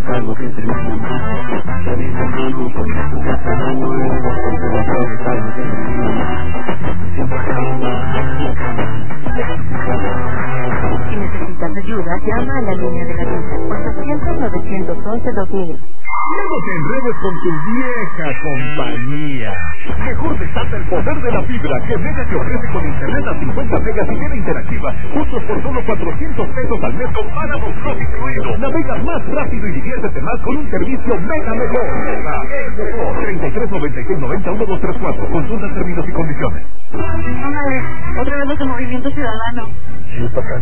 cargo que termina mal. Te dice mano porque tu casa no mueve, siempre la torre cargo que termina mal. Siempre acaba en la cama. Si necesitas ayuda, llama a la línea de la vida, 800-911-2000. No te enredes con tu vieja compañía. Mejor desata el poder de la fibra que Mega te ofrece con internet a 50 megas y vida interactiva, justos por solo 400 pesos al mes con páramo Plus incluido. Navega más rápido y diviértete más con un servicio Mega mejor. Mega es mejor. 33 96 90 1234. Consulta términos y condiciones. Otra vez los de Movimiento Ciudadano. Sí, para acá.